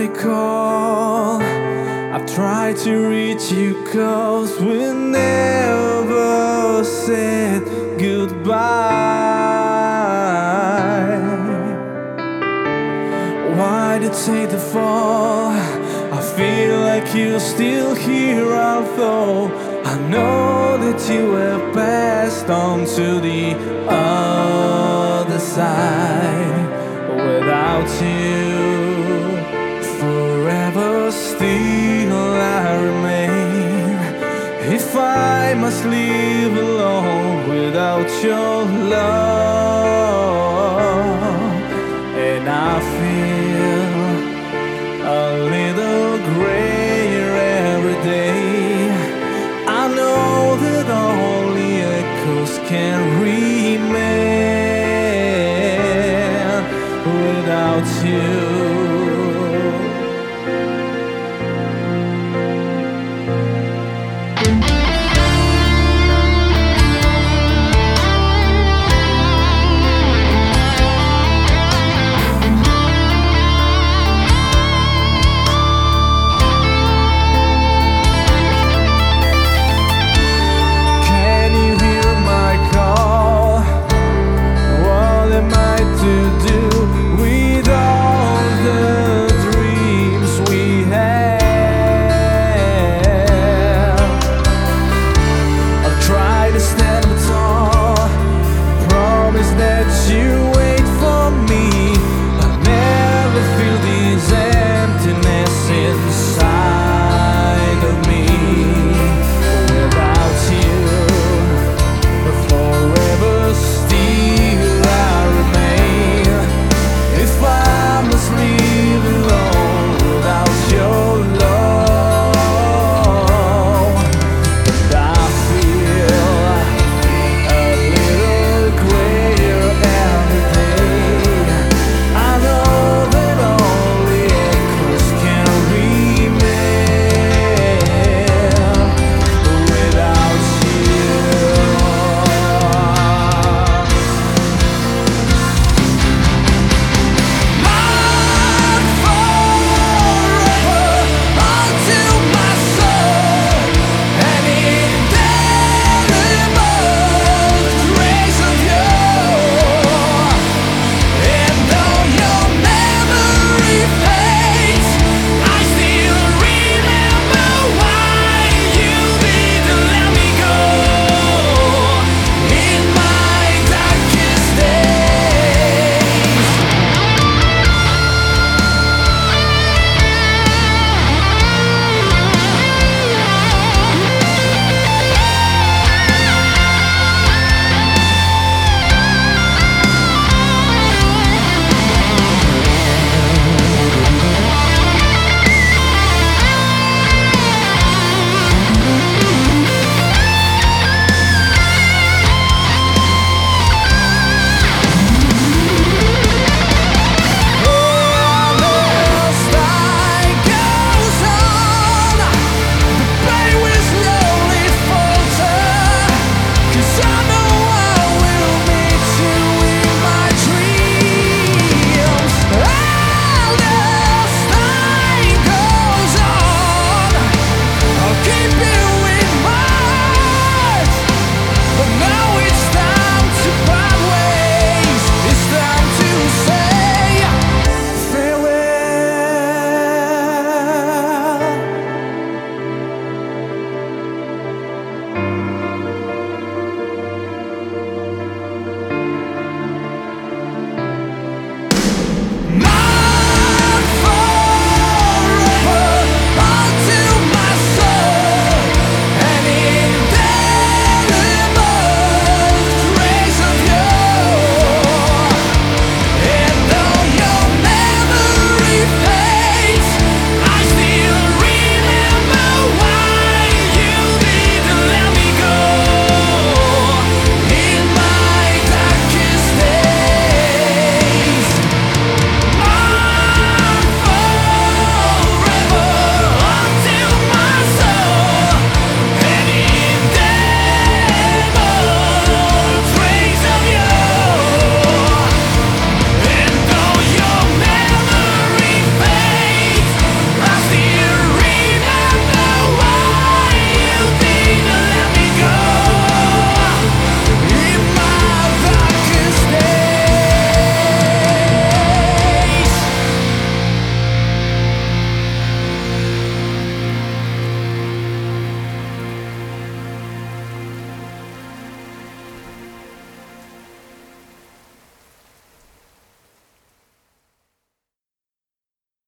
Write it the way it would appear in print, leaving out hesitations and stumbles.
I call, I've tried to reach you 'cause we never said goodbye. Why did it take the fall? I feel like you're still here, although I know that you have passed on to the other side. Without you, forever still I remain. If I must live alone without your love, and I feel a little grayer every day, I know that only echoes can remain.